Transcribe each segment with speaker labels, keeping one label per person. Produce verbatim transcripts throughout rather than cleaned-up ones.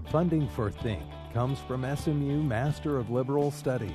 Speaker 1: Funding for Think comes from S M U Master of Liberal Studies.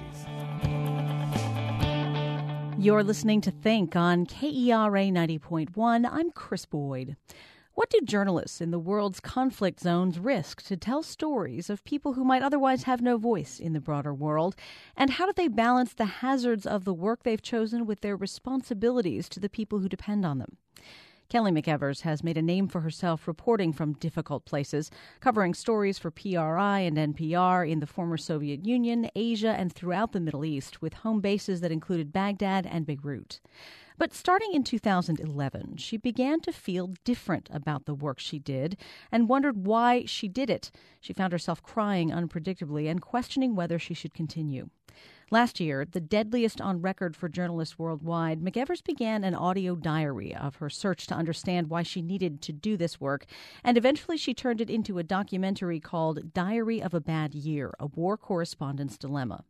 Speaker 2: You're listening to Think on K E R A ninety point one. I'm Chris Boyd. What do journalists in the world's conflict zones risk to tell stories of people who might otherwise have no voice in the broader world? And how do they balance the hazards of the work they've chosen with their responsibilities to the people who depend on them? Kelly McEvers has made a name for herself reporting from difficult places, covering stories for P R I and N P R in the former Soviet Union, Asia, and throughout the Middle East, with home bases that included Baghdad and Beirut. But starting in two thousand eleven, she began to feel different about the work she did and wondered why she did it. She found herself crying unpredictably and questioning whether she should continue. Last year, the deadliest on record for journalists worldwide, McEvers began an audio diary of her search to understand why she needed to do this work, and eventually she turned it into a documentary called Diary of a Bad Year, A War Correspondent's Dilemma.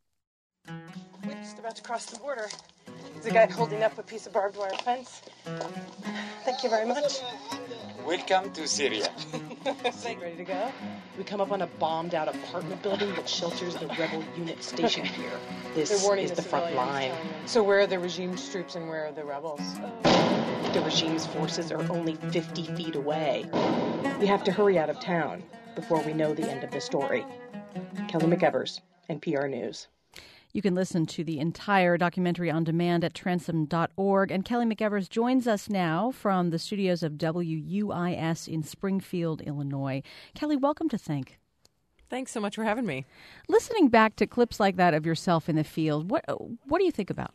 Speaker 3: We're just about to cross the border. There's a guy holding up a piece of barbed wire fence. Thank you very much.
Speaker 4: Welcome to Syria.
Speaker 3: Ready to go? We come up on a bombed-out apartment building that shelters the rebel unit stationed here. This is the, the front line. So where are the regime's troops and where are the rebels? The regime's forces are only fifty feet away. We have to hurry out of town before we know the end of the story. Kelly McEvers, N P R News.
Speaker 2: You can listen to the entire documentary on demand at transom dot org. And Kelly McEvers joins us now from the studios of W U I S in Springfield, Illinois. Kelly, welcome to Think.
Speaker 5: Thanks so much for having me.
Speaker 2: Listening back to clips like that of yourself in the field, what what do you think about?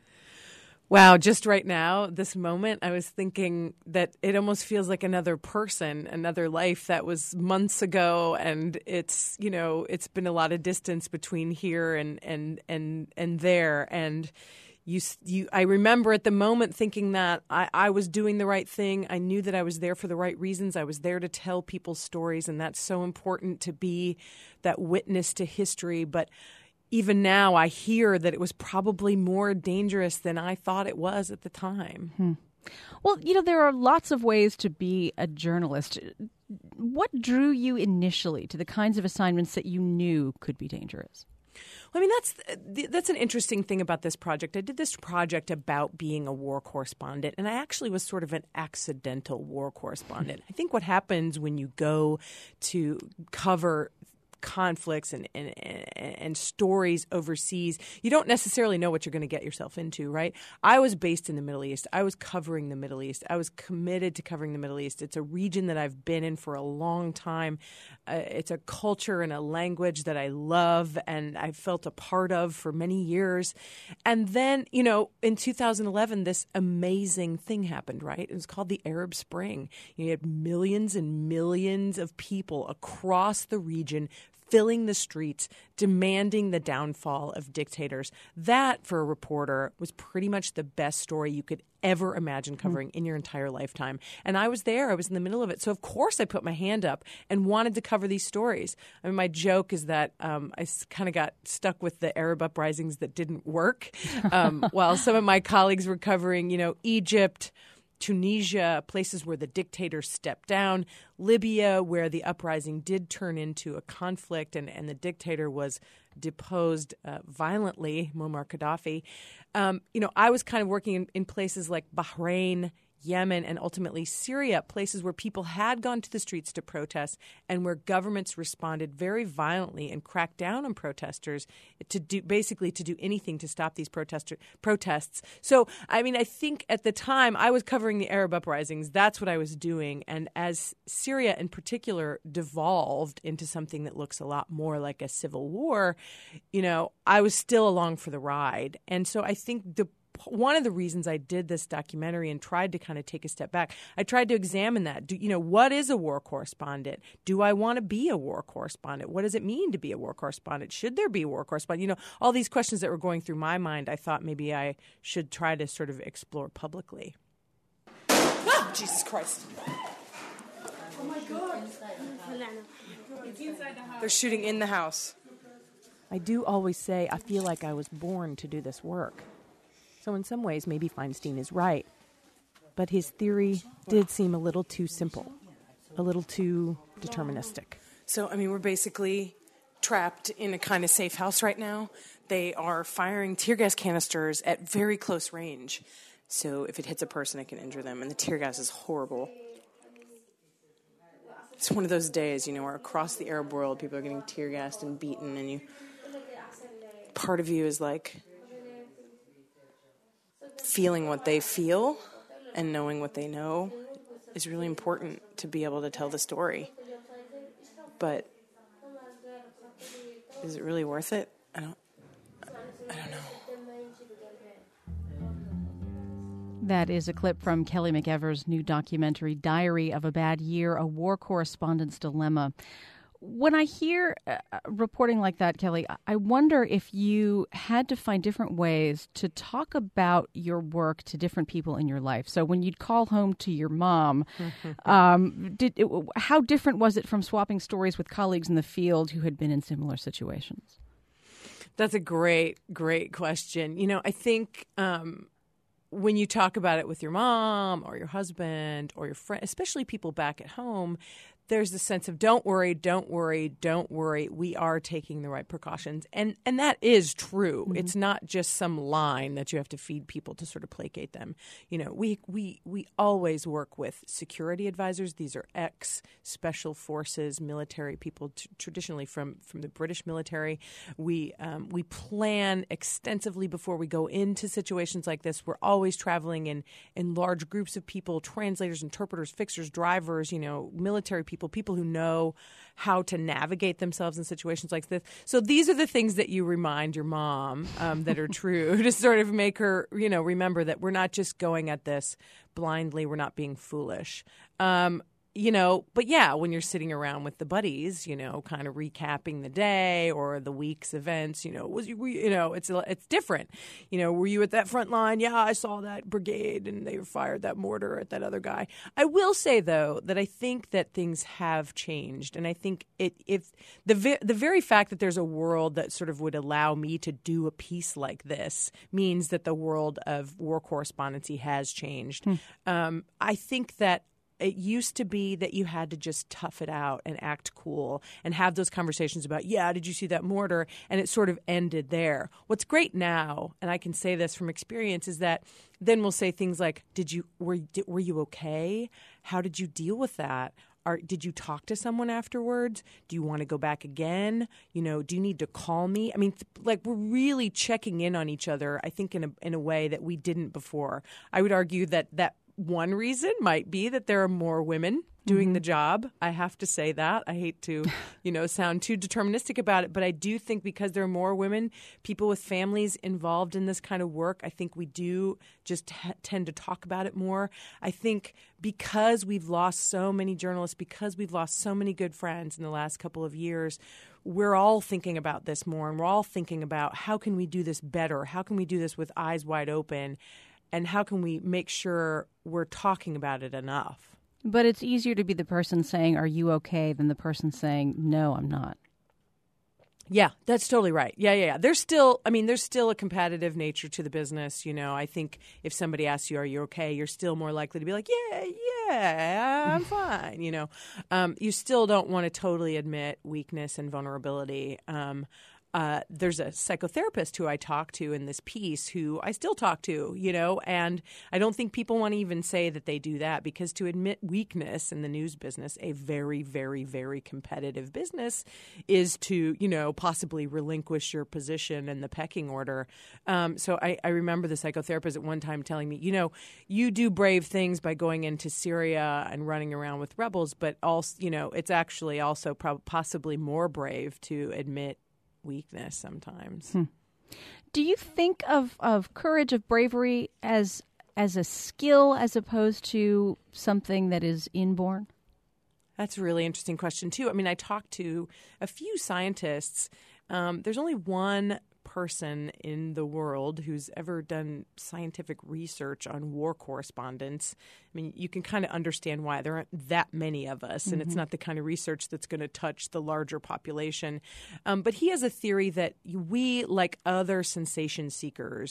Speaker 5: Wow, just right now, this moment, I was thinking that it almost feels like another person, another life that was months ago, and it's, you know, it's been a lot of distance between here and and and and there, and you you I remember at the moment thinking that I, I was doing the right thing. I knew that I was there for the right reasons. I was there to tell people's stories, and that's so important, to be that witness to history. But even now, I hear that it was probably more dangerous than I thought it was at the time.
Speaker 2: Hmm. Well, you know, there are lots of ways to be a journalist. What drew you initially to the kinds of assignments that you knew could be dangerous?
Speaker 5: I mean, that's that's an interesting thing about this project. I did this project about being a war correspondent, and I actually was sort of an accidental war correspondent. I think what happens when you go to cover conflicts and, and and stories overseas, you don't necessarily know what you're going to get yourself into, right? I was based in the Middle East. I was covering the Middle East. I was committed to covering the Middle East. It's a region that I've been in for a long time. Uh, it's a culture and a language that I love and I felt a part of for many years. And then, you know, in two thousand eleven, this amazing thing happened, right? It was called the Arab Spring. You had millions and millions of people across the region filling the streets, demanding the downfall of dictators. That, for a reporter, was pretty much the best story you could ever imagine covering in your entire lifetime. And I was there. I was in the middle of it. So, of course, I put my hand up and wanted to cover these stories. I mean, my joke is that um, I kind of got stuck with the Arab uprisings that didn't work, um, while some of my colleagues were covering, you know, Egypt, Tunisia, places where the dictator stepped down, Libya, where the uprising did turn into a conflict and, and the dictator was deposed uh, violently, Muammar Gaddafi. Um, you know, I was kind of working in, in places like Bahrain, Yemen, and ultimately Syria, places where people had gone to the streets to protest and where governments responded very violently and cracked down on protesters to do basically to do anything to stop these protester protests. So, I mean, I think at the time I was covering the Arab uprisings. That's what I was doing. And as Syria in particular devolved into something that looks a lot more like a civil war, you know, I was still along for the ride. And so I think the one of the reasons I did this documentary and tried to kind of take a step back, I tried to examine that. Do, you know, what is a war correspondent? Do I want to be a war correspondent? What does it mean to be a war correspondent? Should there be a war correspondent? You know, all these questions that were going through my mind, I thought maybe I should try to sort of explore publicly.
Speaker 3: Ah, Jesus Christ. Oh, my God. They're shooting in the house.
Speaker 5: I do always say I feel like I was born to do this work. So in some ways, maybe Feinstein is right. But his theory did seem a little too simple, a little too deterministic. So, I mean, we're basically trapped in a kind of safe house right now. They are firing tear gas canisters at very close range. So if it hits a person, it can injure them. And the tear gas is horrible. It's one of those days, you know, where across the Arab world, people are getting tear gassed and beaten. And you, part of you is like feeling what they feel and knowing what they know is really important to be able to tell the story. But is it really worth it? I don't I don't know.
Speaker 2: That is a clip from Kelly McEvers' new documentary, Diary of a Bad Year, A War Correspondent's Dilemma. When I hear uh, reporting like that, Kelly, I wonder if you had to find different ways to talk about your work to different people in your life. So when you'd call home to your mom, um, did it, how different was it from swapping stories with colleagues in the field who had been in similar situations?
Speaker 5: That's a great, great question. You know, I think um, when you talk about it with your mom or your husband or your friend, especially people back at home, there's the sense of don't worry, don't worry, don't worry. We are taking the right precautions. And and that is true. Mm-hmm. It's not just some line that you have to feed people to sort of placate them. You know, we we we always work with security advisors. These are ex-special forces military people, t- traditionally from, from the British military. We um, we plan extensively before we go into situations like this. We're always traveling in, in large groups of people, translators, interpreters, fixers, drivers, you know, military people. People, people who know how to navigate themselves in situations like this. So these are the things that you remind your mom um, that are true to sort of make her, you know, remember that we're not just going at this blindly. We're not being foolish. Um, you know, but yeah, when you're sitting around with the buddies, you know, kind of recapping the day or the week's events, you know, was you, you know, it's it's different. You know, were you at that front line? Yeah, I saw that brigade and they fired that mortar at that other guy. I will say though that I think that things have changed, and I think it if the ve- the very fact that there's a world that sort of would allow me to do a piece like this means that the world of war correspondency has changed. Hmm. Um, I think that. It used to be that you had to just tough it out and act cool and have those conversations about, yeah, did you see that mortar? And it sort of ended there. What's great now, and I can say this from experience, is that then we'll say things like, did you were did, were you okay? How did you deal with that? Are, did you talk to someone afterwards? Do you want to go back again? You know, do you need to call me? I mean, th- like we're really checking in on each other, I think, in a in a way that we didn't before. I would argue that that one reason might be that there are more women doing mm-hmm. the job. I have to say that. I hate to, you know, sound too deterministic about it, but I do think because there are more women, people with families involved in this kind of work, I think we do just t- tend to talk about it more. I think because we've lost so many journalists, because we've lost so many good friends in the last couple of years, we're all thinking about this more, and we're all thinking about how can we do this better? How can we do this with eyes wide open? And how can we make sure we're talking about it enough?
Speaker 2: But it's easier to be the person saying, are you okay, than the person saying, no, I'm not.
Speaker 5: Yeah, that's totally right. Yeah, yeah, yeah. There's still, I mean, there's still a competitive nature to the business. You know, I think if somebody asks you, are you okay, you're still more likely to be like, yeah, yeah, I'm fine. You know, um, you still don't want to totally admit weakness and vulnerability. Um Uh, there's a psychotherapist who I talked to in this piece who I still talk to, you know, and I don't think people want to even say that they do that, because to admit weakness in the news business, a very, very, very competitive business, is to, you know, possibly relinquish your position in the pecking order. Um, so I, I remember the psychotherapist at one time telling me, you know, you do brave things by going into Syria and running around with rebels, but also, you know, it's actually also pro- possibly more brave to admit weakness sometimes. Hmm.
Speaker 2: Do you think of, of courage, of bravery as as a skill as opposed to something that is inborn?
Speaker 5: That's a really interesting question, too. I mean, I talked to a few scientists. Um, there's only one person in the world who's ever done scientific research on war correspondence. I mean, you can kind of understand why. There aren't that many of us, and mm-hmm. it's not the kind of research that's going to touch the larger population. Um, but he has a theory that we, like other sensation seekers,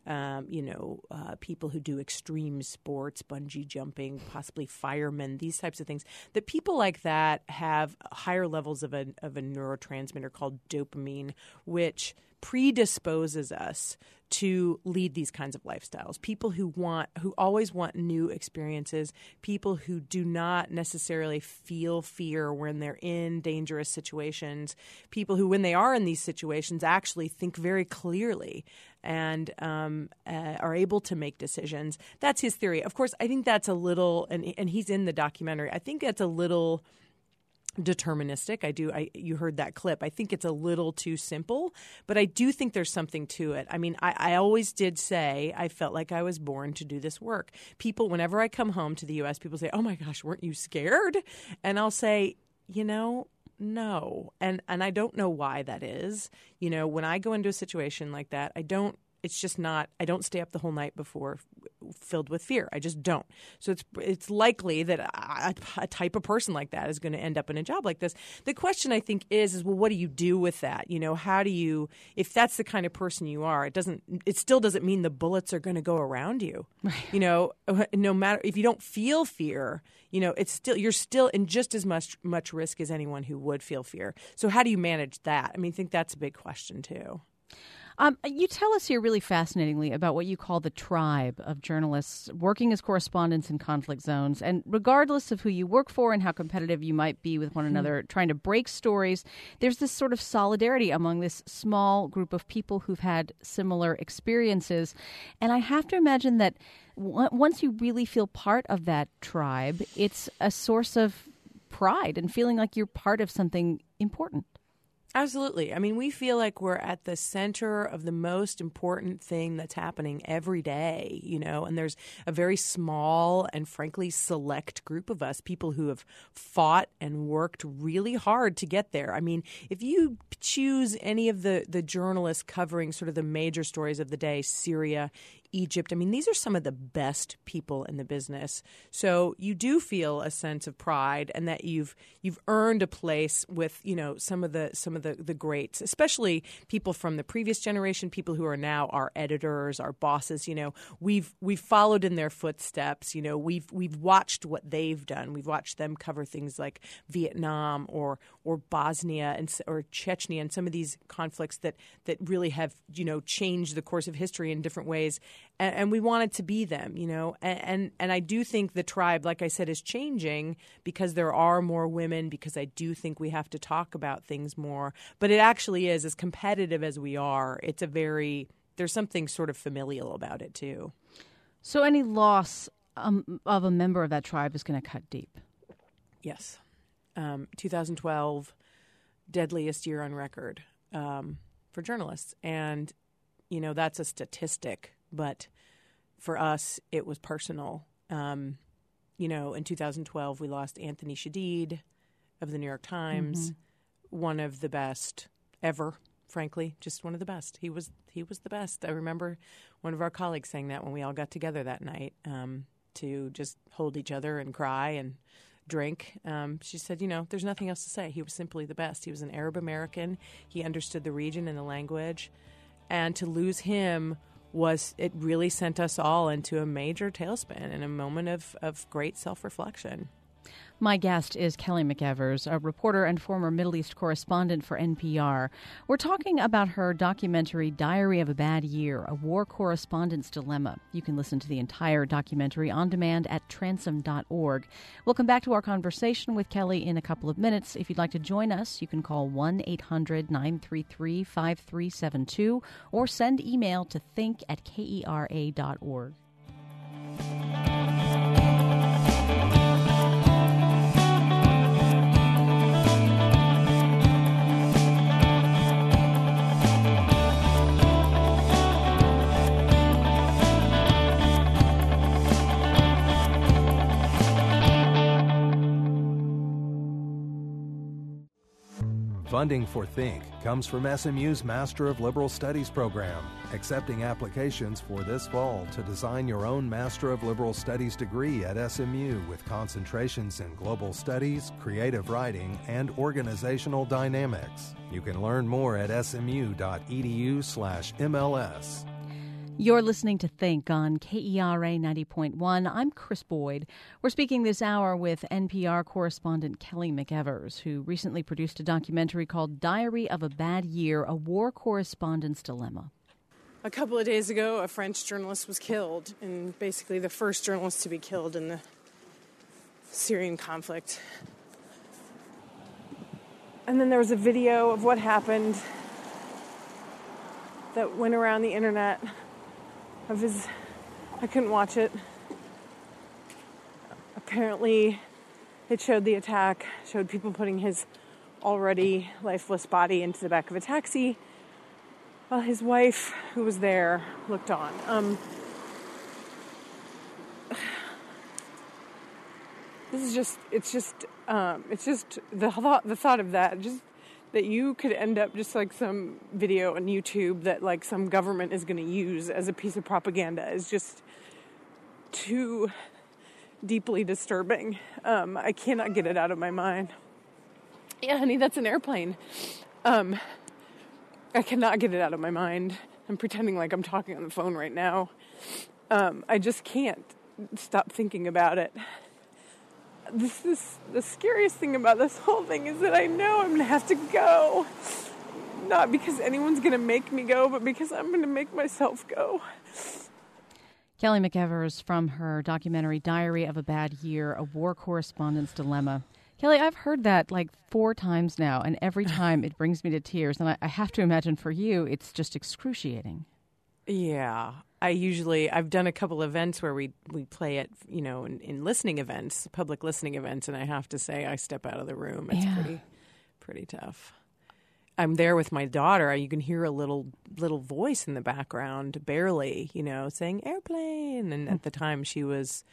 Speaker 5: um, you know, uh, people who do extreme sports, bungee jumping, possibly firemen, these types of things, that people like that have higher levels of a, of a neurotransmitter called dopamine, which predisposes us to lead these kinds of lifestyles. People who want, who always want new experiences, people who do not necessarily feel fear when they're in dangerous situations, people who, when they are in these situations, actually think very clearly and um, uh, are able to make decisions. That's his theory. Of course, I think that's a little, and, and he's in the documentary, I think that's a little deterministic. I do. I you heard that clip. I think it's a little too simple, but I do think there's something to it. I mean, I, I always did say I felt like I was born to do this work. People, whenever I come home to the U S, people say, "Oh my gosh, weren't you scared?" And I'll say, you know, no, and and I don't know why that is. You know, when I go into a situation like that, I don't. It's just not. I don't stay up the whole night before filled with fear. I just don't. So it's it's likely that a, a type of person like that is going to end up in a job like this. The question I think is is well, what do you do with that? You know, how do you? If that's the kind of person you are, it doesn't. It still doesn't mean the bullets are going to go around you. Right. You know, no matter if you don't feel fear, you know, it's still you're still in just as much much risk as anyone who would feel fear. So how do you manage that? I mean, I think that's a big question too.
Speaker 2: Um, you tell us here really fascinatingly about what you call the tribe of journalists working as correspondents in conflict zones. And regardless of who you work for and how competitive you might be with one another, mm-hmm. trying to break stories, there's this sort of solidarity among this small group of people who've had similar experiences. And I have to imagine that w- once you really feel part of that tribe, it's a source of pride and feeling like you're part of something important.
Speaker 5: Absolutely. I mean, we feel like we're at the center of the most important thing that's happening every day, you know, and there's a very small and frankly select group of us, people who have fought and worked really hard to get there. I mean, if you choose any of the, the journalists covering sort of the major stories of the day, Syria, Egypt. I mean, these are some of the best people in the business. So you do feel a sense of pride and that you've you've earned a place with, you know, some of the some of the, the greats, especially people from the previous generation, people who are now our editors, our bosses. You know, we've we've followed in their footsteps. You know, we've we've watched what they've done. We've watched them cover things like Vietnam or or Bosnia and or Chechnya and some of these conflicts that that really have, you know, changed the course of history in different ways. And, and we wanted to be them, you know, and, and and I do think the tribe, like I said, is changing because there are more women, because I do think we have to talk about things more. But it actually is, as competitive as we are, it's a very, there's something sort of familial about it too.
Speaker 2: So any loss um, of a member of that tribe is going to cut deep?
Speaker 5: Yes. Um, two thousand twelve, deadliest year on record um, for journalists. And, you know, that's a statistic. But for us, it was personal. Um, you know, in two thousand twelve, we lost Anthony Shadid of the New York Times, mm-hmm. one of the best ever, frankly, just one of the best. He was he was the best. I remember one of our colleagues saying that when we all got together that night um, to just hold each other and cry and drink. Um, she said, you know, there's nothing else to say. He was simply the best. He was an Arab American. He understood the region and the language. And to lose him was it really sent us all into a major tailspin and a moment of, of great self-reflection.
Speaker 2: My guest is Kelly McEvers, a reporter and former Middle East correspondent for N P R. We're talking about her documentary, Diary of a Bad Year, A War Correspondent's Dilemma. You can listen to the entire documentary on demand at transom dot org. We'll come back to our conversation with Kelly in a couple of minutes. If you'd like to join us, you can call one eight hundred nine three three five three seven two or send email to think at kera dot org.
Speaker 1: Funding for Think comes from S M U's Master of Liberal Studies program, accepting applications for this fall to design your own Master of Liberal Studies degree at S M U with concentrations in global studies, creative writing, and organizational dynamics. You can learn more at smu dot edu slash MLS.
Speaker 2: You're listening to Think on K E R A ninety point one. I'm Chris Boyd. We're speaking this hour with N P R correspondent Kelly McEvers, who recently produced a documentary called Diary of a Bad Year, A War Correspondent's Dilemma.
Speaker 5: A couple of days ago, a French journalist was killed, and basically the first journalist to be killed in the Syrian conflict. And then there was a video of what happened that went around the internet of his, I couldn't watch it. Apparently, it showed the attack, showed people putting his already lifeless body into the back of a taxi while his wife, who was there, looked on. Um, this is just, it's just, um, it's just, the thought, the thought of that, just that you could end up just like some video on YouTube that like some government is going to use as a piece of propaganda is just too deeply disturbing. Um, I cannot get it out of my mind. Yeah, honey, that's an airplane. Um, I cannot get it out of my mind. I'm pretending like I'm talking on the phone right now. Um, I just can't stop thinking about it. This is the scariest thing about this whole thing is that I know I'm going to have to go. Not because anyone's going to make me go, but because I'm going to make myself go.
Speaker 2: Kelly McEvers from her documentary Diary of a Bad Year, A War Correspondent's Dilemma. Kelly, I've heard that like four times now, and every time it brings me to tears. And I, I have to imagine for you, it's just excruciating.
Speaker 5: Yeah. I usually, I've done a couple events where we, we play it, you know, in, in listening events, public listening events, and I have to say I step out of the room. It's
Speaker 2: yeah.
Speaker 5: pretty, pretty tough. I'm there with my daughter. You can hear a little little voice in the background, barely, you know, saying airplane. And at the time she was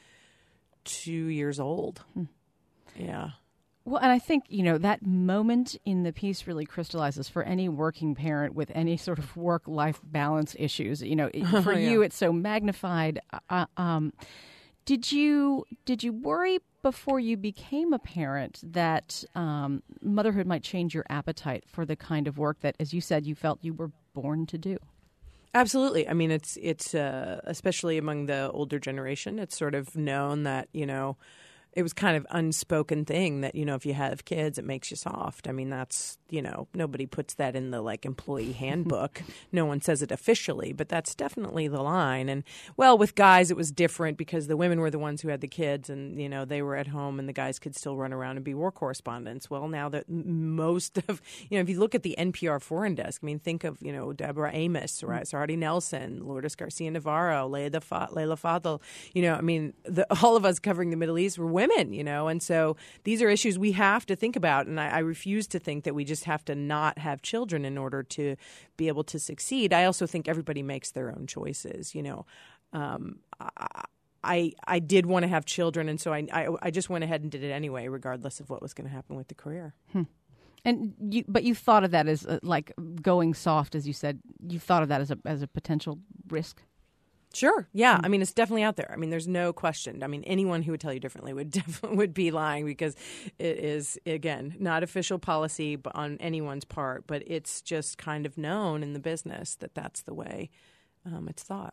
Speaker 5: two years old. Hmm. Yeah.
Speaker 2: Well, and I think, you know, that moment in the piece really crystallizes for any working parent with any sort of work-life balance issues. You know, for
Speaker 5: yeah.
Speaker 2: you, it's so magnified. Uh, um, did you did you worry before you became a parent that um, motherhood might change your appetite for the kind of work that, as you said, you felt you were born to do?
Speaker 5: Absolutely. I mean, it's it's uh, especially among the older generation. It's sort of known that, you know, it was kind of unspoken thing that, you know, if you have kids, it makes you soft. I mean, that's, you know, nobody puts that in the, like, employee handbook. No one says it officially, but that's definitely the line. And, well, with guys, it was different because the women were the ones who had the kids and, you know, they were at home and the guys could still run around and be war correspondents. Well, now that most of, you know, if you look at the N P R foreign desk, I mean, think of, you know, Deborah Amos, right? Saradi Nelson, Lourdes Garcia Navarro, Leila Fadel, you know, I mean, the, all of us covering the Middle East were women, you know, and so these are issues we have to think about. And I, I refuse to think that we just have to not have children in order to be able to succeed. I also think everybody makes their own choices. You know, um, I, I I did want to have children, and so I, I I just went ahead and did it anyway, regardless of what was going to happen with the career.
Speaker 2: Hmm. And you, but you thought of that as uh, like going soft, as you said. You thought of that as a as a potential risk.
Speaker 5: Sure. Yeah. I mean, it's definitely out there. I mean, there's no question. I mean, anyone who would tell you differently would definitely would be lying because it is, again, not official policy on anyone's part, but it's just kind of known in the business that that's the way um, it's thought.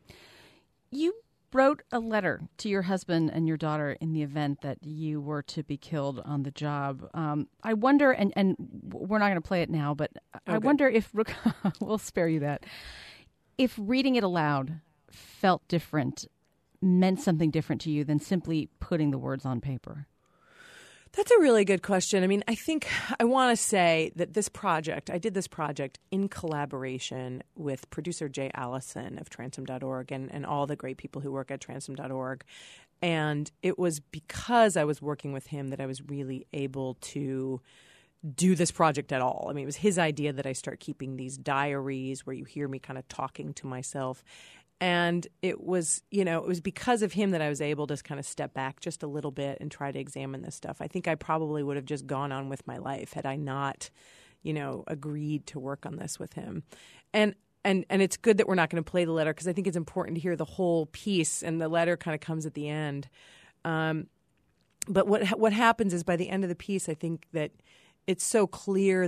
Speaker 2: You wrote a letter to your husband and your daughter in the event that you were to be killed on the job. Um, I wonder, and, and we're not going to play it now, but
Speaker 5: okay.
Speaker 2: I wonder if, we'll spare you that, if reading it aloud felt different, meant something different to you than simply putting the words on paper?
Speaker 5: That's a really good question. I mean, I think I want to say that this project, I did this project in collaboration with producer Jay Allison of Transom dot org and, and all the great people who work at Transom dot org. And it was because I was working with him that I was really able to do this project at all. I mean, it was his idea that I start keeping these diaries where you hear me kind of talking to myself. And it was, you know, it was because of him that I was able to kind of step back just a little bit and try to examine this stuff. I think I probably would have just gone on with my life had I not, you know, agreed to work on this with him. And and and it's good that we're not going to play the letter because I think it's important to hear the whole piece, and the letter kind of comes at the end. Um, but what what happens is by the end of the piece, I think that it's so clear that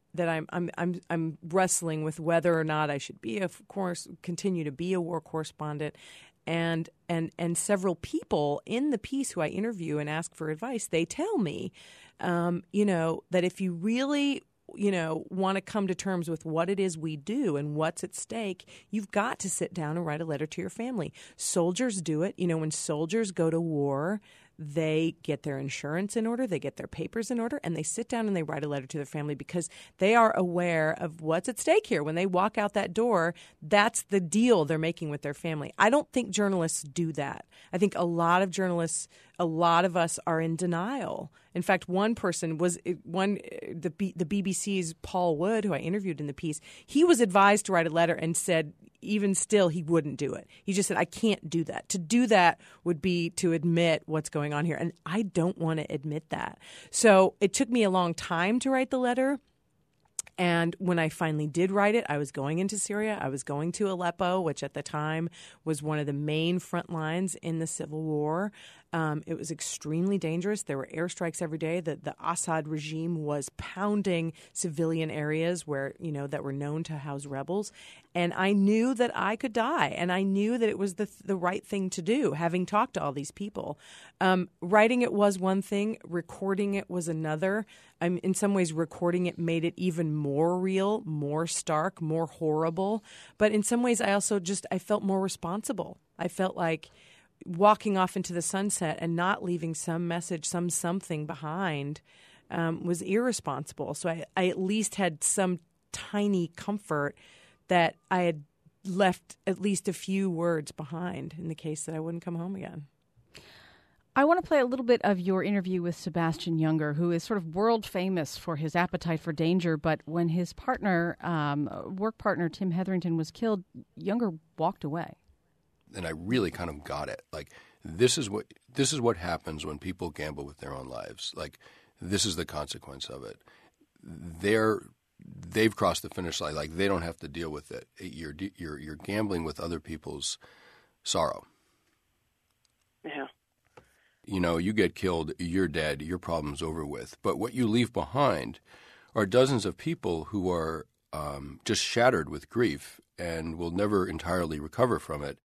Speaker 5: that I'm I'm I'm I'm wrestling with whether or not I should be, of course, continue to be a war correspondent. And and and several people in the piece who I interview and ask for advice, they tell me, um, you know, that if you really, you know, want to come to terms with what it is we do and what's at stake, you've got to sit down and write a letter to your family. Soldiers do it. You know, when soldiers go to war, they get their insurance in order, they get their papers in order, and they sit down and they write a letter to their family because they are aware of what's at stake here. When they walk out that door, that's the deal they're making with their family. I don't think journalists do that. I think a lot of journalists, a lot of us are in denial. In fact, one person was one the B, the B B C's Paul Wood, who I interviewed in the piece. He was advised to write a letter and said, even still, he wouldn't do it. He just said, I can't do that. To do that would be to admit what's going on here. And I don't want to admit that. So it took me a long time to write the letter. And when I finally did write it, I was going into Syria. I was going to Aleppo, which at the time was one of the main front lines in the civil war. Um, it was extremely dangerous. There were airstrikes every day. The, the Assad regime was pounding civilian areas where, you know, that were known to house rebels. And I knew that I could die. And I knew that it was the the right thing to do, having talked to all these people. Um, writing it was one thing. Recording it was another. Um, in some ways, recording it made it even more real, more stark, more horrible. But in some ways, I also just, I felt more responsible. I felt like walking off into the sunset and not leaving some message, some something behind um, was irresponsible. So I, I at least had some tiny comfort that I had left at least a few words behind in the case that I wouldn't come home again.
Speaker 2: I want to play a little bit of your interview with Sebastian Junger, who is sort of world famous for his appetite for danger. But when his partner, um, work partner, Tim Hetherington, was killed, Junger walked away.
Speaker 6: And I really kind of got it. Like, this is what this is what happens when people gamble with their own lives. Like, this is the consequence of it. They're they've crossed the finish line. Like, they don't have to deal with it. You're you're you're gambling with other people's sorrow.
Speaker 3: Yeah.
Speaker 6: You know, you get killed, you're dead, your problem's over with. But what you leave behind are dozens of people who are um, just shattered with grief and will never entirely recover from it.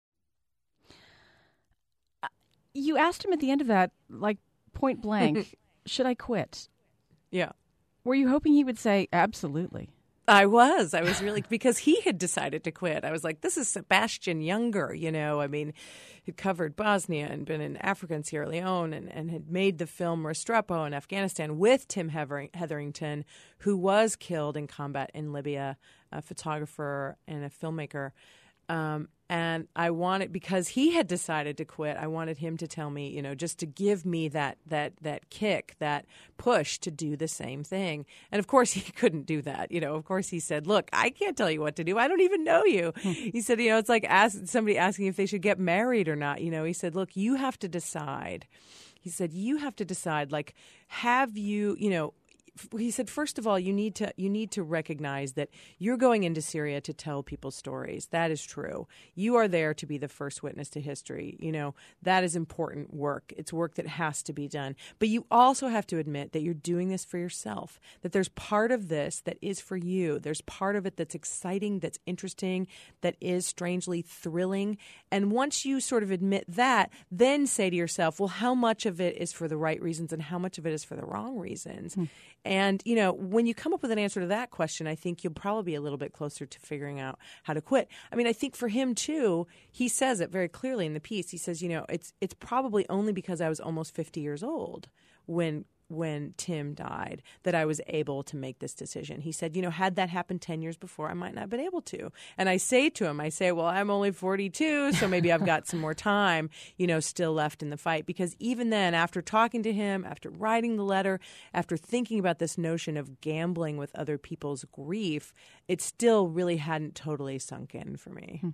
Speaker 2: You asked him at the end of that, like point blank, should I quit?
Speaker 5: Yeah.
Speaker 2: Were you hoping he would say, absolutely?
Speaker 5: I was. I was really, because he had decided to quit. I was like, this is Sebastian Junger, you know. I mean, he'd covered Bosnia and been in Africa and Sierra Leone and, and had made the film Restrepo in Afghanistan with Tim Hetherington, who was killed in combat in Libya, a photographer and a filmmaker. Um, and I wanted, because he had decided to quit, I wanted him to tell me, you know, just to give me that that that kick, that push to do the same thing. And of course, he couldn't do that. You know, of course, he said, look, I can't tell you what to do. I don't even know you. He said, you know, it's like ask, somebody asking if they should get married or not. You know, he said, look, you have to decide. He said, you have to decide, like, have you, you know, he said, first of all, you need to you need to recognize that you're going into Syria to tell people's stories. That is true. You are there to be the first witness to history. You know, that is important work. It's work that has to be done. But you also have to admit that you're doing this for yourself, that there's part of this that is for you. There's part of it that's exciting, that's interesting, that is strangely thrilling. And once you sort of admit that, then say to yourself, well, how much of it is for the right reasons and how much of it is for the wrong reasons? Hmm. And, you know, when you come up with an answer to that question, I think you'll probably be a little bit closer to figuring out how to quit. I mean, I think for him, too, he says it very clearly in the piece. He says, you know, it's it's probably only because I was almost fifty years old when when Tim died that I was able to make this decision. He said, you know, had that happened ten years before, I might not have been able to. And I say to him, I say, well, I'm only forty-two, so maybe I've got some more time, you know, still left in the fight. Because even then, after talking to him, after writing the letter, after thinking about this notion of gambling with other people's grief, it still really hadn't totally sunk in for me.
Speaker 2: Hmm.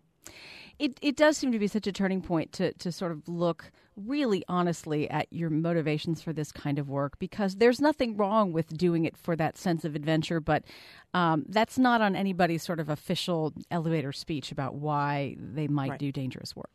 Speaker 2: It it does seem to be such a turning point to, to sort of look really honestly at your motivations for this kind of work, because there's nothing wrong with doing it for that sense of adventure, but um, that's not on anybody's sort of official elevator speech about why they might
Speaker 5: right.
Speaker 2: do dangerous work.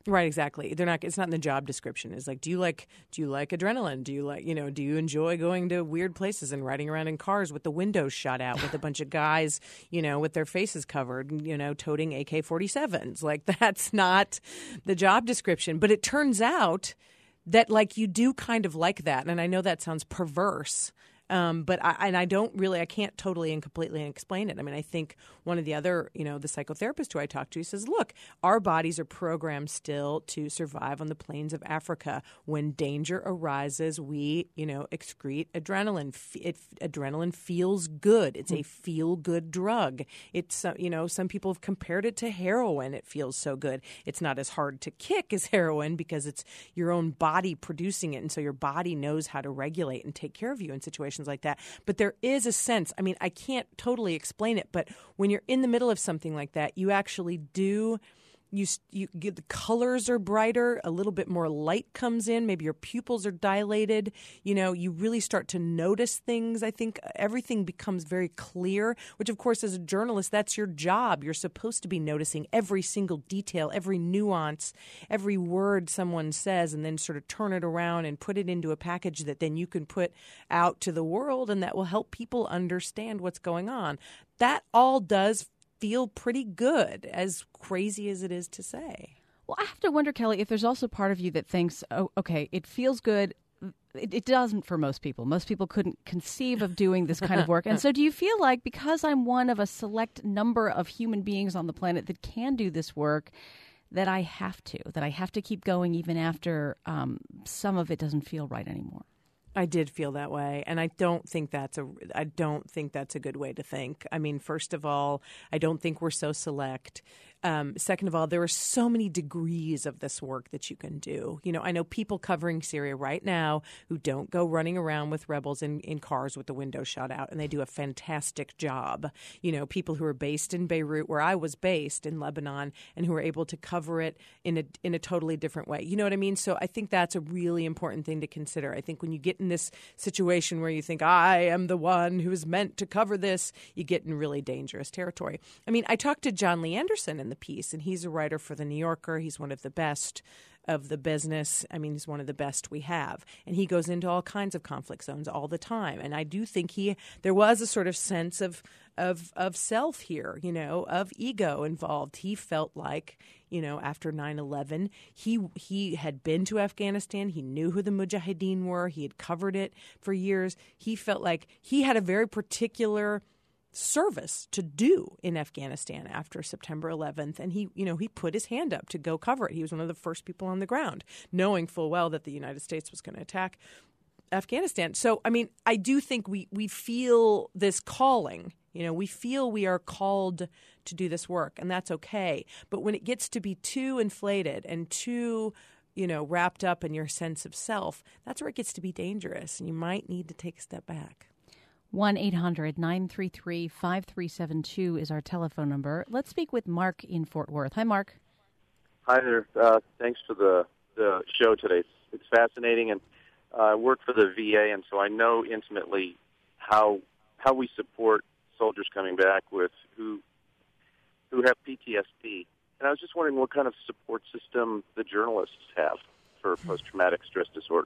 Speaker 5: Right, exactly. They're not. It's not in the job description. It's like, do you like, do you like adrenaline? Do you like, you know, do you enjoy going to weird places and riding around in cars with the windows shut out with a bunch of guys, you know, with their faces covered, you know, toting A K forty-sevens? Like, that's not the job description. But it turns out that, like, you do kind of like that, and I know that sounds perverse. Um, but I, and I don't really, I can't totally and completely explain it. I mean, I think one of the other, you know, the psychotherapist who I talked to, he says, look, our bodies are programmed still to survive on the plains of Africa. When danger arises, we, you know, excrete adrenaline. It, adrenaline feels good. It's a feel-good drug. It's, uh, you know, some people have compared it to heroin. It feels so good. It's not as hard to kick as heroin because it's your own body producing it. And so your body knows how to regulate and take care of you in situations like that. But there is a sense, I mean, I can't totally explain it, but when you're in the middle of something like that, you actually do, you, you the colors are brighter, a little bit more light comes in, maybe your pupils are dilated, you know, you really start to notice things. I think everything becomes very clear, which of course as a journalist, that's your job. You're supposed to be noticing every single detail, every nuance, every word someone says, and then sort of turn it around and put it into a package that then you can put out to the world and that will help people understand what's going on. That all does feel pretty good, as crazy as it is to say.
Speaker 2: Well, I have to wonder, Kelly, if there's also part of you that thinks, oh, okay, it feels good. It, it doesn't for most people. Most people couldn't conceive of doing this kind of work. And so do you feel like because I'm one of a select number of human beings on the planet that can do this work, that I have to, that I have to keep going even after um, some of it doesn't feel right anymore?
Speaker 5: I did feel that way, and I don't think that's a I don't think that's a good way to think. I mean, first of all, I don't think we're so select. Um, second of all, there are so many degrees of this work that you can do. You know, I know people covering Syria right now who don't go running around with rebels in, in cars with the windows shut out, and they do a fantastic job. You know, people who are based in Beirut, where I was based in Lebanon, and who are able to cover it in a in a totally different way. You know what I mean? So I think that's a really important thing to consider. I think when you get in this situation where you think, I am the one who's meant to cover this, you get in really dangerous territory. I mean, I talked to John Lee Anderson in the piece, and he's a writer for The New Yorker. He's one of the best of the business. I mean, he's one of the best we have. And he goes into all kinds of conflict zones all the time. And I do think he there was a sort of sense of of of self here, you know, of ego involved. He felt like, you know, after nine eleven, he he had been to Afghanistan. He knew who the Mujahideen were. He had covered it for years. He felt like he had a very particular service to do in Afghanistan after September eleventh, and he, you know, he put his hand up to go cover it. He was one of the first people on the ground, knowing full well that the United States was going to attack Afghanistan. So, I mean, I do think we we feel this calling. You know, we feel we are called to do this work, and that's okay. But when it gets to be too inflated and too, you know, wrapped up in your sense of self, that's where it gets to be dangerous, and you might need to take a step back.
Speaker 2: one eight hundred nine three three five three seven two is our telephone number. Let's speak with Mark in Fort Worth. Hi, Mark.
Speaker 7: Hi there. Uh, thanks for the, the show today. It's, it's fascinating, and uh, I work for the V A, and so I know intimately how how we support soldiers coming back with who who have P T S D. And I was just wondering what kind of support system the journalists have for post-traumatic stress disorder.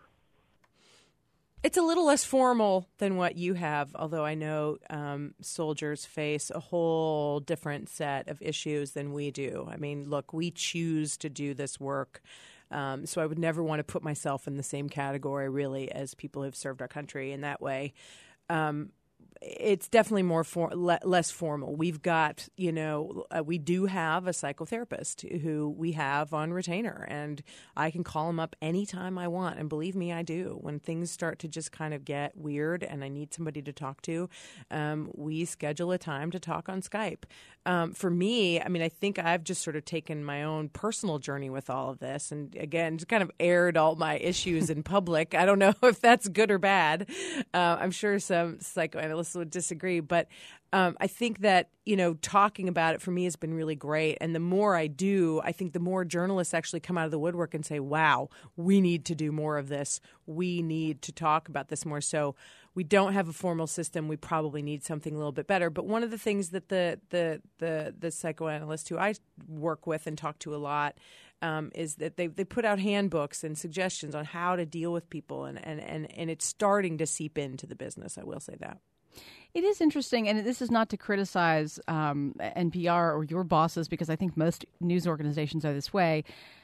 Speaker 5: It's a little less formal than what you have, although I know um, soldiers face a whole different set of issues than we do. I mean, look, we choose to do this work, um, so I would never want to put myself in the same category, really, as people who've served our country in that way. Um, it's definitely more for, le, less formal. We've got, you know, uh, we do have a psychotherapist who we have on retainer, and I can call him up anytime I want. And believe me, I do. When things start to just kind of get weird and I need somebody to talk to, um, we schedule a time to talk on Skype. Um, for me, I mean, I think I've just sort of taken my own personal journey with all of this, and again, just kind of aired all my issues in public. I don't know if that's good or bad. Uh, I'm sure some psychoanalysts would disagree, but um, I think that, you know, talking about it for me has been really great. And the more I do, I think the more journalists actually come out of the woodwork and say, wow, we need to do more of this. We need to talk about this more. So we don't have a formal system. We probably need something a little bit better. But one of the things that the the the, the psychoanalyst who I work with and talk to a lot um, is that they they put out handbooks and suggestions on how to deal with people, and, and, and, and it's starting to seep into the business. I will say that.
Speaker 2: It is interesting, and this is not to criticize um, N P R or your bosses, because I think most news organizations are this way.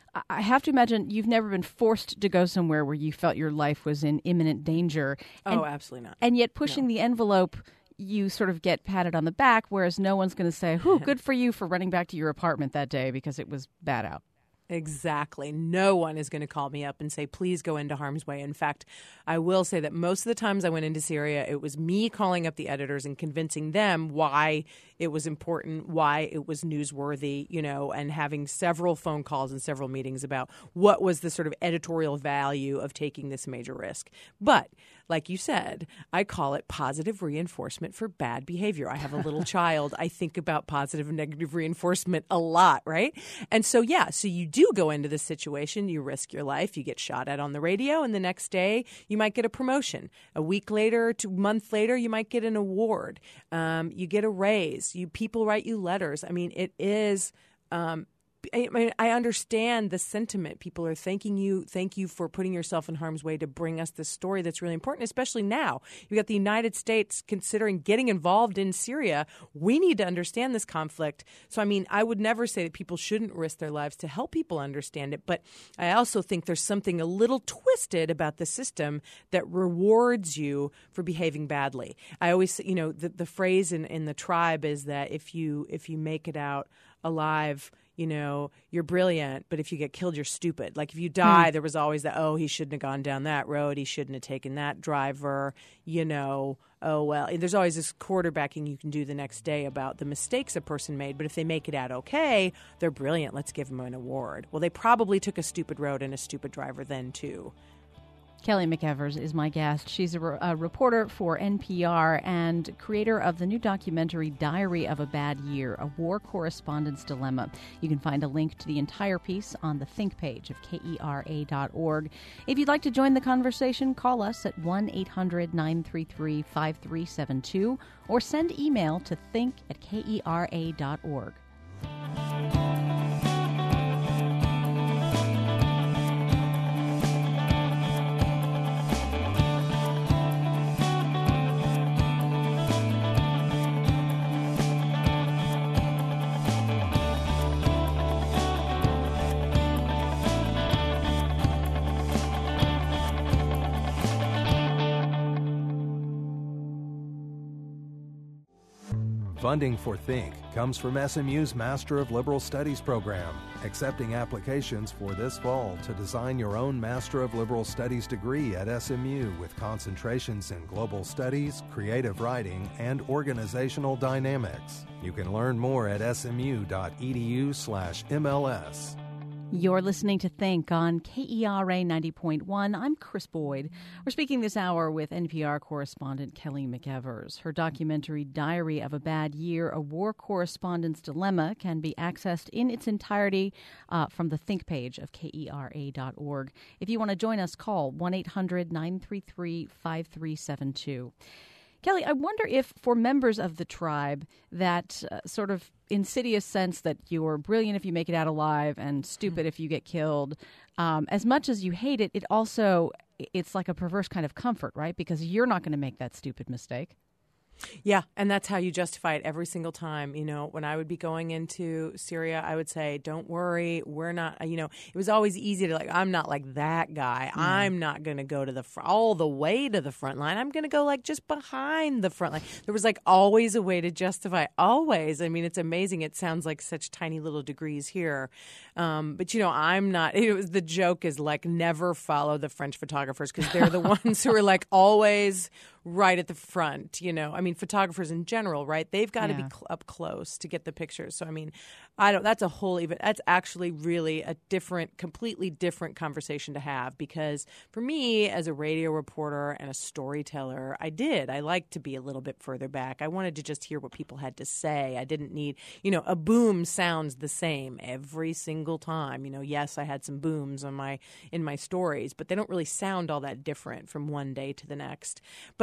Speaker 2: I have to imagine you've never been forced to go somewhere where you felt your life was in imminent danger. And,
Speaker 5: oh, absolutely not.
Speaker 2: And yet pushing no. the envelope, you sort of get patted on the back, whereas no one's going to say, "Whew, good for you for running back to your apartment that day because it was bad out."
Speaker 5: Exactly. No one is going to call me up and say, please go into harm's way. In fact, I will say that most of the times I went into Syria, it was me calling up the editors and convincing them why it was important, why it was newsworthy, you know, and having several phone calls and several meetings about what was the sort of editorial value of taking this major risk. But like you said, I call it positive reinforcement for bad behavior. I have a little child. I think about positive and negative reinforcement a lot, right? And so, yeah, so you do go into this situation, you risk your life, you get shot at on the radio, and the next day you might get a promotion. A week later, to a month later, you might get an award. Um, you get a raise. You people write you letters. I mean, it is. Um, I mean, I understand the sentiment. People are thanking you. Thank you for putting yourself in harm's way to bring us this story that's really important, especially now. You've got the United States considering getting involved in Syria. We need to understand this conflict. So, I mean, I would never say that people shouldn't risk their lives to help people understand it. But I also think there's something a little twisted about the system that rewards you for behaving badly. I always, you know, the, the phrase in, in the tribe is that if you if you make it out alive, you know, you're brilliant, but if you get killed, you're stupid. Like if you die, hmm. there was always that, oh, he shouldn't have gone down that road. He shouldn't have taken that driver, you know, oh, well. And there's always this quarterbacking you can do the next day about the mistakes a person made. But if they make it out okay, they're brilliant. Let's give them an award. Well, they probably took a stupid road and a stupid driver then, too.
Speaker 2: Kelly McEvers is my guest. She's a, re- a reporter for N P R and creator of the new documentary Diary of a Bad Year, A War Correspondent's Dilemma. You can find a link to the entire piece on the Think page of K E R A dot org. If you'd like to join the conversation, call us at one eight hundred nine three three five three seven two or send email to think at K E R A dot org.
Speaker 1: Funding for Think comes from S M U's Master of Liberal Studies program, accepting applications for this fall to design your own Master of Liberal Studies degree at S M U with concentrations in global studies, creative writing, and organizational dynamics. You can learn more at smu.edu slash MLS.
Speaker 2: You're listening to Think on K E R A ninety point one. I'm Chris Boyd. We're speaking this hour with N P R correspondent Kelly McEvers. Her documentary Diary of a Bad Year, A War Correspondent's Dilemma can be accessed in its entirety uh, from the Think page of K E R A dot org. If you want to join us, call one eight hundred nine three three five three seven two. Kelly, I wonder if for members of the tribe, that uh, sort of insidious sense that you're brilliant if you make it out alive and stupid if you get killed, um, as much as you hate it, it also, it's like a perverse kind of comfort, right? Because you're not going to make that stupid mistake.
Speaker 5: Yeah, and that's how you justify it every single time. You know, when I would be going into Syria, I would say, don't worry, we're not, you know, it was always easy to like, I'm not like that guy. Mm. I'm not going to go to the fr- all the way to the front line. I'm going to go like just behind the front line. There was like always a way to justify, always. I mean, it's amazing. It sounds like such tiny little degrees here. Um, but, you know, I'm not, it was, the joke is like never follow the French photographers because they're the ones who are like always right at the front, you know. I mean, photographers in general, right? They've got to yeah. be cl- up close to get the pictures. So, I mean, I don't. That's a whole even. That's actually really a different, completely different conversation to have because for me, as a radio reporter and a storyteller, I did. I liked to be a little bit further back. I wanted to just hear what people had to say. I didn't need, you know, a boom sounds the same every single time. You know, yes, I had some booms on my in my stories, but they don't really sound all that different from one day to the next. But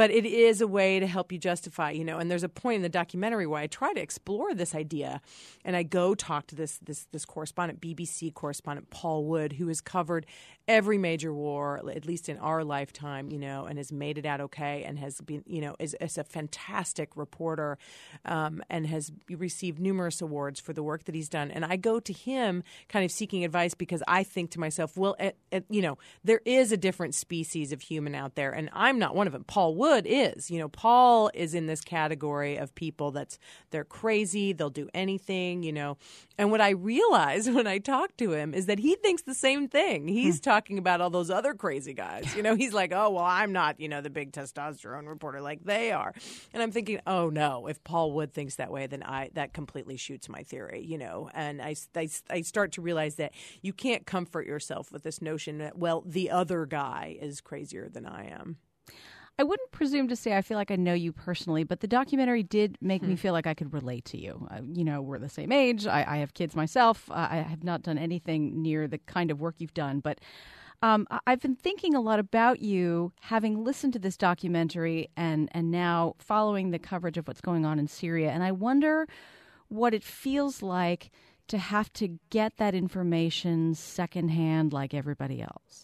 Speaker 5: but it is a way to help you justify, you know, and there's a point in the documentary where I try to explore this idea, and I go talk to this this this correspondent, B B C correspondent Paul Wood, who has covered every major war, at least in our lifetime, you know, and has made it out okay, and has been, you know, is, is a fantastic reporter, um, and has received numerous awards for the work that he's done. And I go to him kind of seeking advice because I think to myself, well, at, at, you know, there is a different species of human out there, and I'm not one of them. Paul Wood is, you know, Paul is in this category of people that's, they're crazy, they'll do anything, you know. And what I realize when I talk to him is that he thinks the same thing. He's hmm. talking about all those other crazy guys. You know, he's like, oh, well, I'm not, you know, the big testosterone reporter like they are. And I'm thinking, oh, no, if Paul Wood thinks that way, then I that completely shoots my theory, you know. And I, I, I start to realize that you can't comfort yourself with this notion that, well, the other guy is crazier than I am.
Speaker 2: I wouldn't presume to say I feel like I know you personally, but the documentary did make
Speaker 5: Hmm.
Speaker 2: me feel like I could relate to you. Uh, you know, we're the same age. I, I have kids myself. Uh, I have not done anything near the kind of work you've done, but um, I- I've been thinking a lot about you, having listened to this documentary and, and now following the coverage of what's going on in Syria. And I wonder what it feels like to have to get that information secondhand like everybody else.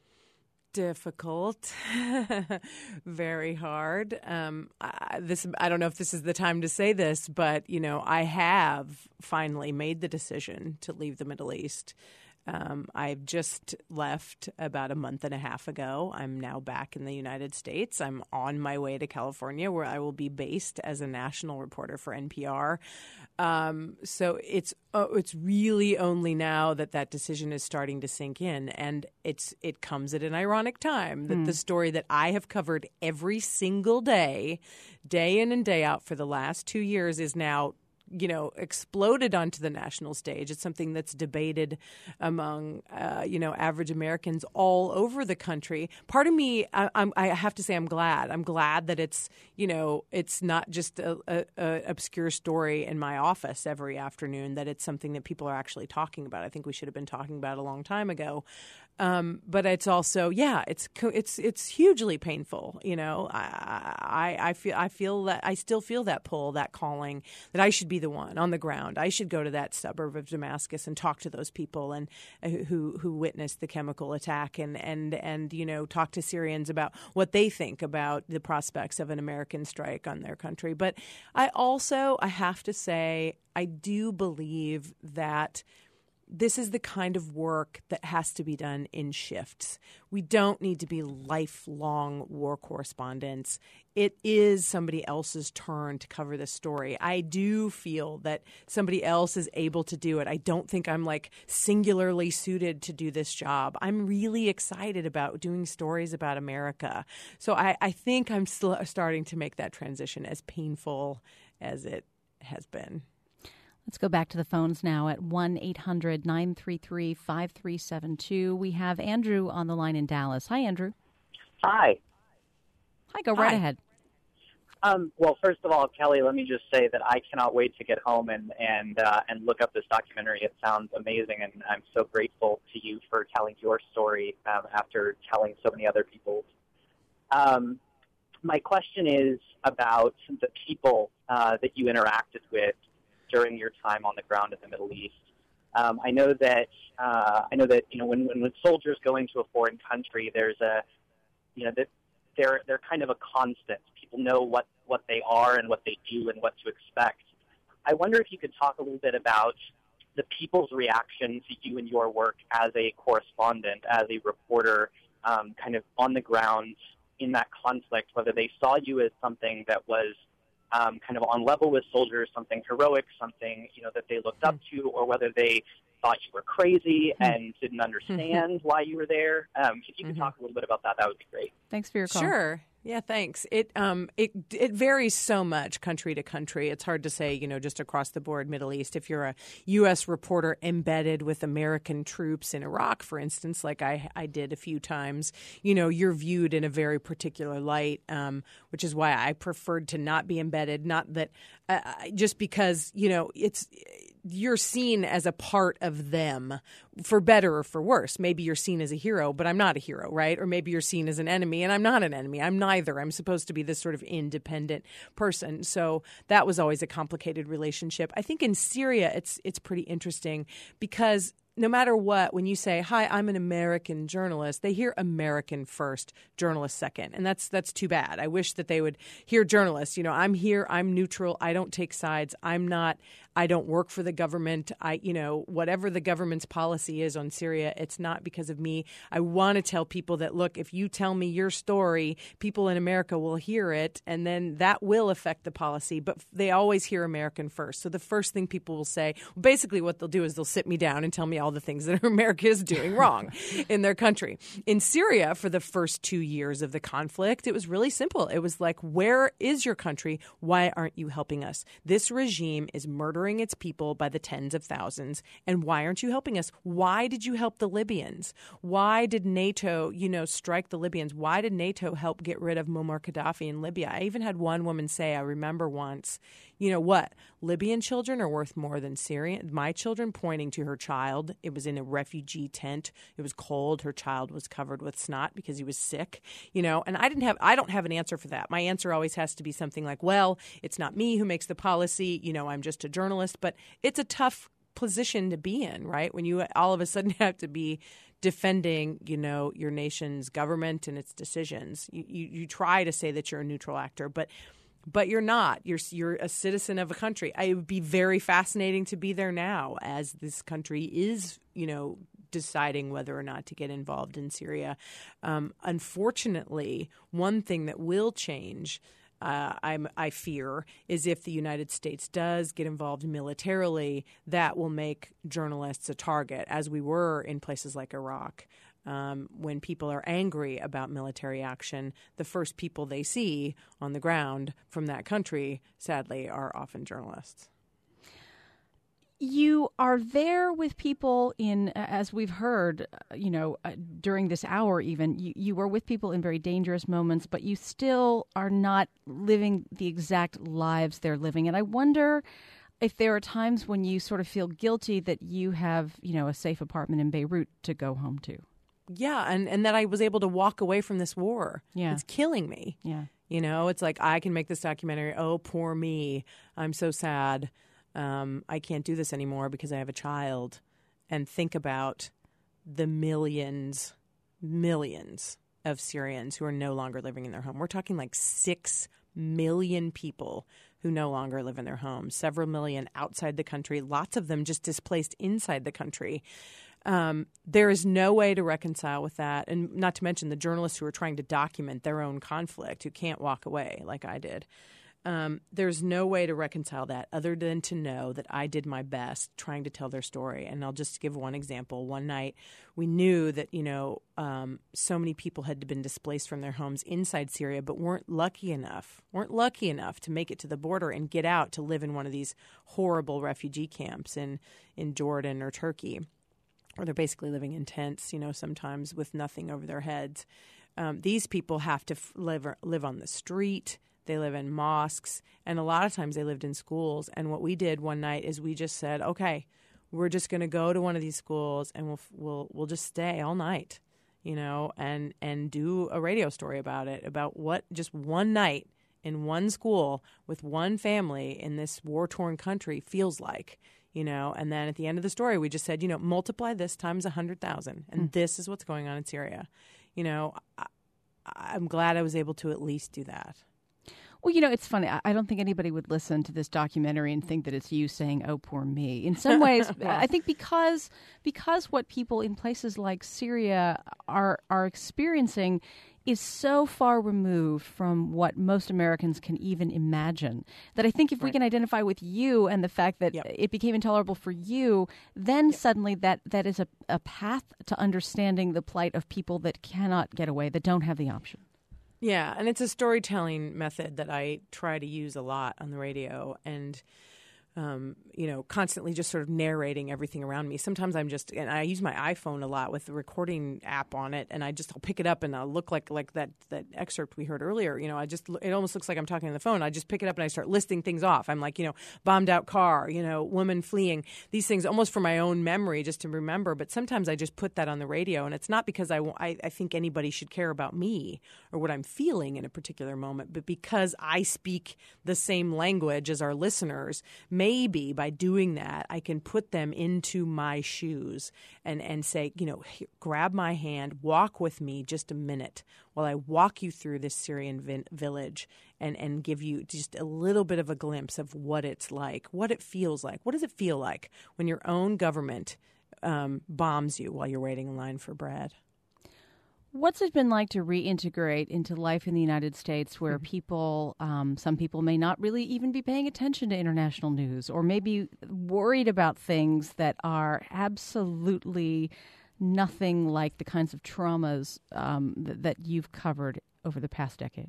Speaker 5: Difficult, very hard. Um, I, this I don't know if this is the time to say this, but you know, I have finally made the decision to leave the Middle East. Um, I've just left about a month and a half ago. I'm now back in the United States. I'm on my way to California, where I will be based as a national reporter for N P R. Um, so it's uh, it's really only now that that decision is starting to sink in, and it's it comes at an ironic time that mm. the story that I have covered every single day, day in and day out for the last two years is now, you know, exploded onto the national stage. It's something that's debated among, uh, you know, average Americans all over the country. Part of me, I, I'm, I have to say, I'm glad. I'm glad that it's, you know, it's not just a, a, a obscure story in my office every afternoon, that it's something that people are actually talking about. I think we should have been talking about it a long time ago. Um, but it's also, yeah, it's it's it's hugely painful. You know, I, I I feel I feel that I still feel that pull, that calling, that I should be the one on the ground. I should go to that suburb of Damascus and talk to those people and uh, who who witnessed the chemical attack, and and and you know, talk to Syrians about what they think about the prospects of an American strike on their country. But I also, I have to say, I do believe that this is the kind of work that has to be done in shifts. We don't need to be lifelong war correspondents. It is somebody else's turn to cover this story. I do feel that somebody else is able to do it. I don't think I'm like singularly suited to do this job. I'm really excited about doing stories about America. So I, I think I'm still starting to make that transition, as painful as it has been.
Speaker 2: Let's go back to the phones now at one eight hundred nine three three five three seven two. We have Andrew on the line in Dallas. Hi, Andrew.
Speaker 8: Hi.
Speaker 2: Hi, go right
Speaker 5: Hi.
Speaker 2: ahead.
Speaker 8: Um, well, first of all, Kelly, let me just say that I cannot wait to get home and and uh, and look up this documentary. It sounds amazing, and I'm so grateful to you for telling your story um, after telling so many other people's. Um, my question is about the people uh, that you interacted with during your time on the ground in the Middle East. Um, I know that uh, I know that you know when, when soldiers go into a foreign country, there's a you know that they're they're kind of a constant. People know what, what they are and what they do and what to expect. I wonder if you could talk a little bit about the people's reaction to you and your work as a correspondent, as a reporter, um, kind of on the ground in that conflict. Whether they saw you as something that was Um, kind of on level with soldiers, something heroic, something, you know, that they looked up to, or whether they thought you were crazy and didn't understand why you were there. Um, if you could talk a little bit about that, that would be great.
Speaker 2: Thanks for your call.
Speaker 5: Sure. Yeah, thanks. It um it it varies so much country to country. It's hard to say, you know, just across the board, Middle East. If you're a U S reporter embedded with American troops in Iraq, for instance, like I I did a few times, you know, you're viewed in a very particular light, um, which is why I preferred to not be embedded. Not that uh, just because, you know, it's you're seen as a part of them, for better or for worse. Maybe you're seen as a hero, but I'm not a hero, right? Or maybe you're seen as an enemy, and I'm not an enemy. I'm neither. I'm supposed to be this sort of independent person. So that was always a complicated relationship. I think in Syria, it's it's pretty interesting because no matter what, when you say, hi, I'm an American journalist, they hear American first, journalist second. And that's that's too bad. I wish that they would hear journalists. You know, I'm here. I'm neutral. I don't take sides. I'm not I don't work for the government. I, you know, whatever the government's policy is on Syria, it's not because of me. I want to tell people that, look, if you tell me your story, people in America will hear it, and then that will affect the policy. But they always hear American first. So the first thing people will say, basically what they'll do is they'll sit me down and tell me all the things that America is doing wrong in their country. In Syria, for the first two years of the conflict, it was really simple. It was like, where is your country? Why aren't you helping us? This regime is murdering its people by the tens of thousands. And why aren't you helping us? Why did you help the Libyans? Why did NATO, you know, strike the Libyans? Why did NATO help get rid of Muammar Gaddafi in Libya? I even had one woman say, I remember once, you know what, Libyan children are worth more than Syrian. My children, pointing to her child. It was in a refugee tent. It was cold. Her child was covered with snot because he was sick, you know, and I didn't have, I don't have an answer for that. My answer always has to be something like, well, it's not me who makes the policy. You know, I'm just a journalist, but it's a tough position to be in, right? When you all of a sudden have to be defending, you know, your nation's government and its decisions. You, you, you try to say that you're a neutral actor, but But you're not. You're you're a citizen of a country. It would be very fascinating to be there now as this country is, you know, deciding whether or not to get involved in Syria. Um, unfortunately, one thing that will change, uh, I'm, I fear, is if the United States does get involved militarily, that will make journalists a target, as we were in places like Iraq. Um, when people are angry about military action, the first people they see on the ground from that country, sadly, are often journalists.
Speaker 2: You are there with people in, as we've heard, you know, uh, during this hour even, you, you are with people in very dangerous moments, but you still are not living the exact lives they're living. And I wonder if there are times when you sort of feel guilty that you have, you know, a safe apartment in Beirut to go home to.
Speaker 5: Yeah, and, and that I was able to walk away from this war.
Speaker 2: Yeah.
Speaker 5: It's killing me.
Speaker 2: Yeah.
Speaker 5: You know, it's like I can make this documentary, oh, poor me, I'm so sad. Um, I can't do this anymore because I have a child. And think about the millions, millions of Syrians who are no longer living in their home. We're talking like six million people who no longer live in their homes, several million outside the country, lots of them just displaced inside the country. Um, there is no way to reconcile with that, and not to mention the journalists who are trying to document their own conflict who can't walk away like I did. Um, there's no way to reconcile that other than to know that I did my best trying to tell their story. And I'll just give one example. One night we knew that, you know, um, so many people had been displaced from their homes inside Syria but weren't lucky enough, weren't lucky enough to make it to the border and get out to live in one of these horrible refugee camps in, in Jordan or Turkey. Or they're basically living in tents, you know, sometimes with nothing over their heads. Um, these people have to f- live live on the street. They live in mosques. And a lot of times they lived in schools. And what we did one night is we just said, okay, we're just going to go to one of these schools and we'll we'll we'll just stay all night, you know, and, and do a radio story about it, about what just one night in one school with one family in this war-torn country feels like. You know, and then at the end of the story, we just said, you know, multiply this times one hundred thousand. And mm. this is what's going on in Syria. You know, I, I'm glad I was able to at least do that.
Speaker 2: Well, you know, it's funny. I don't think anybody would listen to this documentary and think that it's you saying, oh, poor me. In some ways, I think because because what people in places like Syria are are experiencing is so far removed from what most Americans can even imagine that I think if right. we can identify with you and the fact that yep. it became intolerable for you, then yep. suddenly that, that is a, a path to understanding the plight of people that cannot get away, that don't have the option.
Speaker 5: Yeah, and it's a storytelling method that I try to use a lot on the radio. And Um, you know, constantly just sort of narrating everything around me. Sometimes I'm just, and I use my iPhone a lot with the recording app on it, and I just, I'll pick it up and I'll look like like that that excerpt we heard earlier. You know, I just, it almost looks like I'm talking on the phone. I just pick it up and I start listing things off. I'm like, you know, bombed out car, you know, woman fleeing, these things almost for my own memory just to remember. But sometimes I just put that on the radio, and it's not because I, I, I think anybody should care about me or what I'm feeling in a particular moment, but because I speak the same language as our listeners. Maybe by doing that, I can put them into my shoes and, and say, you know, here, grab my hand, walk with me just a minute while I walk you through this Syrian vi- village and, and give you just a little bit of a glimpse of what it's like, what it feels like. What does it feel like when your own government um, bombs you while you're waiting in line for bread?
Speaker 2: What's it been like to reintegrate into life in the United States where mm-hmm. people, um, some people may not really even be paying attention to international news or maybe worried about things that are absolutely nothing like the kinds of traumas um, th- that you've covered over the past decade?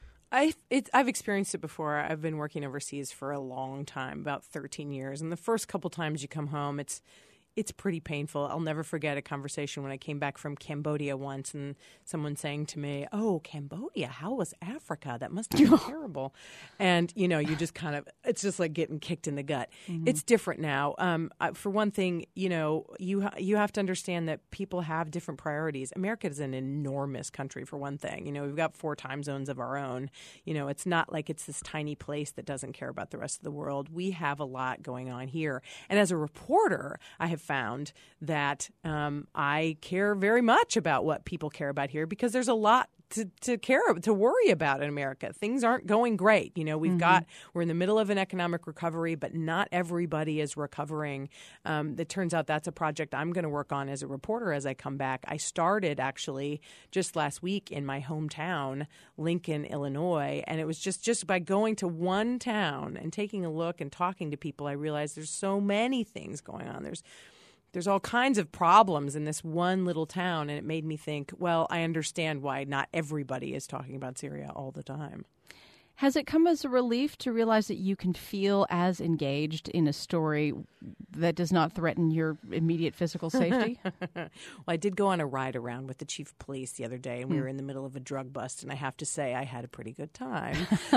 Speaker 5: I it, I've experienced it before. I've been working overseas for a long time, about thirteen years. And the first couple times you come home, it's It's pretty painful. I'll never forget a conversation when I came back from Cambodia once and someone saying to me, oh, Cambodia, how was Africa? That must have been terrible. And, you know, you just kind of, it's just like getting kicked in the gut. Mm-hmm. It's different now. Um, for one thing, you know, you, ha- you have to understand that people have different priorities. America is an enormous country, for one thing. You know, we've got four time zones of our own. You know, it's not like it's this tiny place that doesn't care about the rest of the world. We have a lot going on here. And as a reporter, I have found that um, I care very much about what people care about here because there's a lot to, to care to worry about in America. Things aren't going great. You know, we've mm-hmm. got we're in the middle of an economic recovery, but not everybody is recovering. Um, it turns out that's a project I'm going to work on as a reporter as I come back. I started actually just last week in my hometown, Lincoln, Illinois, and it was just just by going to one town and taking a look and talking to people, I realized there's so many things going on. There's There's all kinds of problems in this one little town, and it made me think, well, I understand why not everybody is talking about Syria all the time.
Speaker 2: Has it come as a relief to realize that you can feel as engaged in a story that does not threaten your immediate physical safety?
Speaker 5: Well, I did go on a ride around with the chief of police the other day, and we mm. were in the middle of a drug bust, and I have to say I had a pretty good time.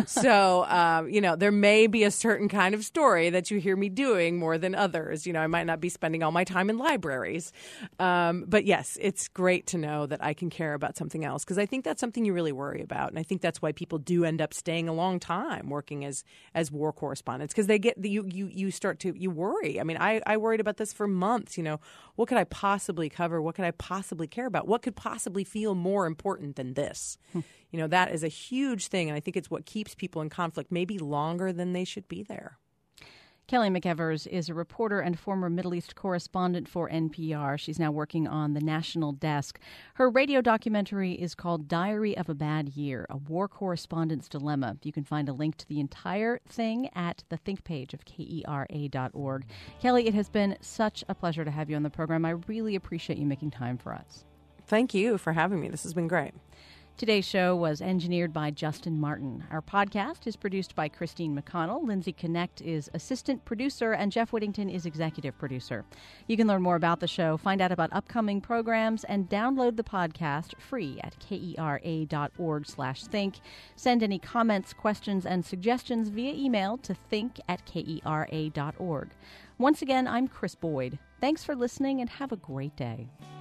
Speaker 5: so, um, you know, there may be a certain kind of story that you hear me doing more than others. You know, I might not be spending all my time in libraries. Um, but, yes, it's great to know that I can care about something else because I think that's something you really worry about, and I think that's why people do end up staying a long time working as as war correspondents because they get the, you you you start to you worry. I mean, I, I worried about this for months. You know, what could I possibly cover? What could I possibly care about? What could possibly feel more important than this? Hmm. You know, that is a huge thing, and I think it's what keeps people in conflict maybe longer than they should be there.
Speaker 2: Kelly McEvers is a reporter and former Middle East correspondent for N P R. She's now working on the National Desk. Her radio documentary is called Diary of a Bad Year, A War Correspondent's Dilemma. You can find a link to the entire thing at the Think page of K E R A dot org. Kelly, it has been such a pleasure to have you on the program. I really appreciate you making time for us.
Speaker 5: Thank you for having me. This has been great.
Speaker 2: Today's show was engineered by Justin Martin. Our podcast is produced by Christine McConnell. Lindsay Connect is assistant producer, and Jeff Whittington is executive producer. You can learn more about the show, find out about upcoming programs, and download the podcast free at kera dot org slash think. Send any comments, questions, and suggestions via email to think at kera dot org. Once again, I'm Chris Boyd. Thanks for listening, and have a great day.